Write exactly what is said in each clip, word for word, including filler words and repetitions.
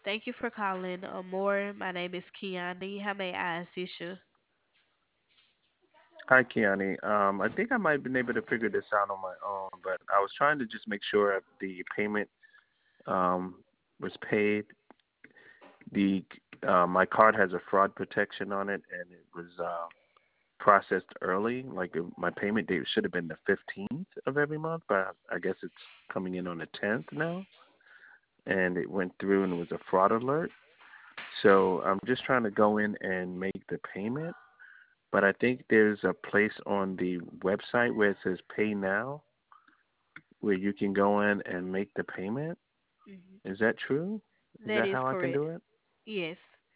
Thank you for calling Amore. My name is Kiani. How may I assist you? Hi, Kiani. Um, I think I might have been able to figure this out on my own, but I was trying to just make sure if the payment um, was paid. The uh, My card has a fraud protection on it, and it was uh, processed early. Like uh, my payment date should have been the fifteenth of every month, but I guess it's coming in on the tenth now, and it went through and it was a fraud alert. So I'm just trying to go in and make the payment, but I think there's a place on the website where it says pay now where you can go in and make the payment. Hmm. Is that true? Is That that is how I can correct. do it? Yes.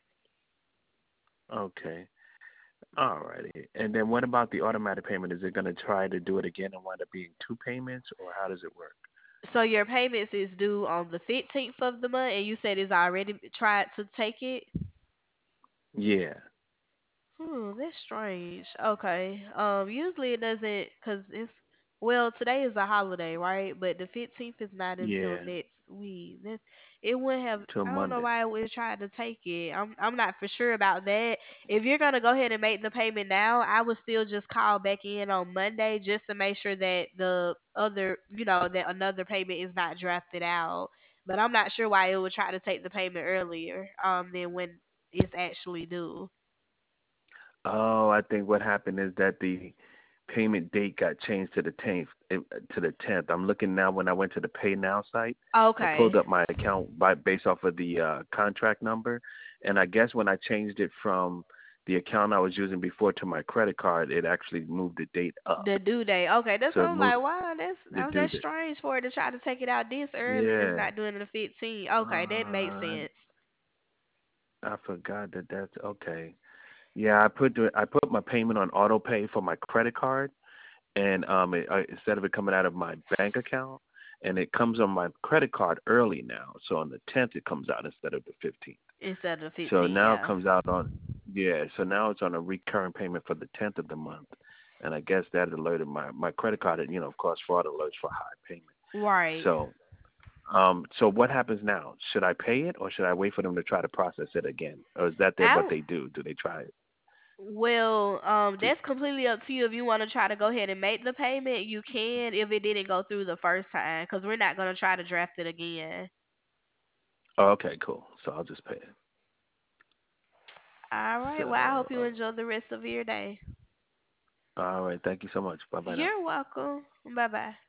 Okay. Alrighty. And then what about the automatic payment? Is it going to try to do it again and wind up being two payments, or how does it work? So your payments is due on the fifteenth of the month, and you said it's already tried to take it? Yeah. Hmm, that's strange. Okay. Um, usually it doesn't, cause it's well, today is a holiday, right? But the fifteenth is not until Yeah. next week. That's it wouldn't have. Till I don't know Monday. why it would try to take it. I'm I'm not for sure about that. If you're gonna go ahead and make the payment now, I would still just call back in on Monday just to make sure that the other, you know, that another payment is not drafted out. But I'm not sure why it would try to take the payment earlier, um, than when it's actually due. Oh, I think what happened is that the payment date got changed to the tenth. eh, To the tenth. I'm looking now. When I went to the Pay Now site, I pulled Okay. up my account by based off of the uh, contract number, and I guess when I changed it from the account I was using before to my credit card, it actually moved the date up. The due date. Okay, that's So what it I'm moved like. Wow, that's the oh, due that's date. strange for it to try to take it out this early and it's Yeah. not doing it the fifteenth. Okay, that makes Uh, sense. I forgot that that's okay. Yeah, I put the, I put my payment on auto pay for my credit card, and um, it, I, instead of it coming out of my bank account, and it comes on my credit card early now. So on the tenth, it comes out instead of the fifteenth. Instead of the So fifteenth, now it yeah. comes out on, yeah. So now it's on a recurring payment for the tenth of the month, and I guess that alerted my my credit card. You know, of course, fraud alerts for high payment. Right. So um, so what happens now? Should I pay it, or should I wait for them to try to process it again, or is that they, what I they do? Do they try it? well, um, To, that's completely up to you. If you want to try to go ahead and make the payment, you can. If it didn't go through the first time, because we're not gonna try to draft it again. oh, okay, cool. So I'll just pay it. All right. Well, I hope you So enjoy the rest of your day. all right, thank you so much. Bye bye now. You're welcome. Bye bye.